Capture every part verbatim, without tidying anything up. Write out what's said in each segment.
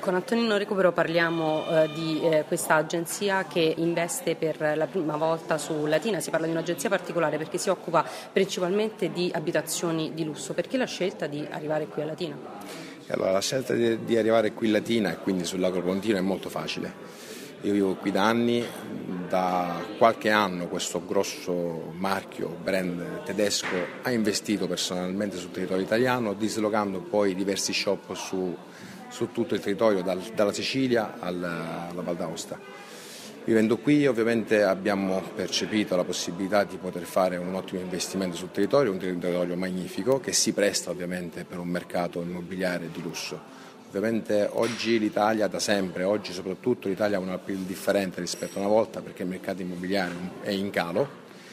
Con Antonino Recupero parliamo eh, di eh, questa agenzia che investe per la prima volta su Latina. Si parla di un'agenzia particolare perché si occupa principalmente di abitazioni di lusso. Perché la scelta di arrivare qui a Latina? Allora, la scelta di, di arrivare qui a Latina e quindi sull'Agro Pontino è molto facile. Io vivo qui da anni, da qualche anno questo grosso marchio, brand tedesco, ha investito personalmente sul territorio italiano, dislocando poi diversi shop su, su tutto il territorio, dal, dalla Sicilia alla, alla Val d'Aosta. Vivendo qui ovviamente abbiamo percepito la possibilità di poter fare un ottimo investimento sul territorio, un territorio magnifico che si presta ovviamente per un mercato immobiliare di lusso. Ovviamente oggi l'Italia da sempre, oggi soprattutto l'Italia ha un appeal differente rispetto a una volta perché il mercato immobiliare è in calo,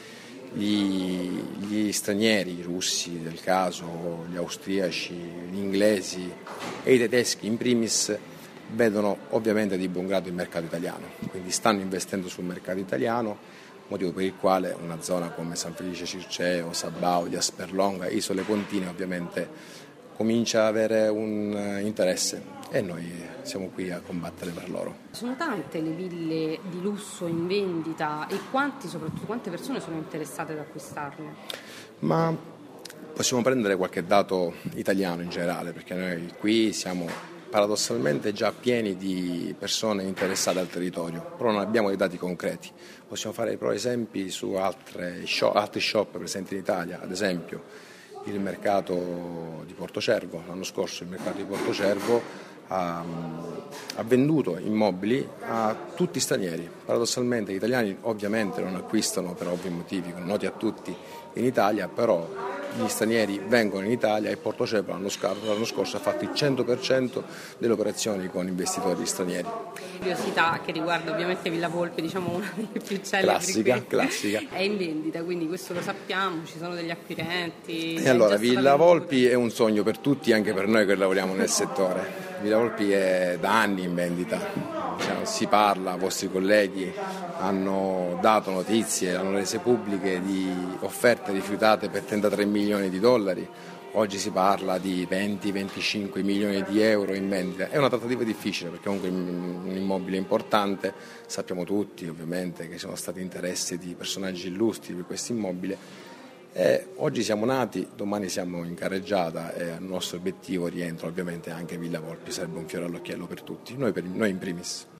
gli, gli stranieri, i russi del caso, gli austriaci, gli inglesi e i tedeschi in primis vedono ovviamente di buon grado il mercato italiano, quindi stanno investendo sul mercato italiano, motivo per il quale una zona come San Felice Circeo, Sabaudia, di Asperlonga, Isole Pontine ovviamente comincia ad avere un interesse e noi siamo qui a combattere per loro. Sono tante le ville di lusso in vendita e quanti, soprattutto quante persone sono interessate ad acquistarle? Ma possiamo prendere qualche dato italiano in generale, perché noi qui siamo paradossalmente già pieni di persone interessate al territorio, però non abbiamo dei dati concreti. Possiamo fare però esempi su altre shop, altri shop presenti in Italia, ad esempio il mercato di Portocervo. L'anno scorso il mercato di Portocervo ha, ha venduto immobili a tutti stranieri. Paradossalmente gli italiani ovviamente non acquistano per ovvi motivi, noti a tutti in Italia, però gli stranieri vengono in Italia e Portocervo l'anno scorso, l'anno scorso ha fatto il cento per cento delle operazioni con investitori stranieri. Curiosità che riguarda ovviamente Villa Volpe, diciamo una delle più celebri. Classica, classica. È in vendita, quindi questo lo sappiamo, ci sono degli acquirenti. E allora Villa Volpi è un sogno per tutti, anche per noi che lavoriamo nel settore. Villa Volpi è da anni in vendita, cioè, si parla, i vostri colleghi hanno dato notizie, hanno rese pubbliche di offerte rifiutate per trentatré milioni di dollari, oggi si parla di venti venticinque milioni di euro in vendita. È una trattativa difficile perché comunque è un immobile importante, sappiamo tutti ovviamente che ci sono stati interessi di personaggi illustri per questo immobile. Eh, oggi siamo nati, domani siamo in carreggiata e al nostro obiettivo rientra ovviamente anche Villa Volpi, sarebbe un fiore all'occhiello per tutti, noi, per, noi in primis.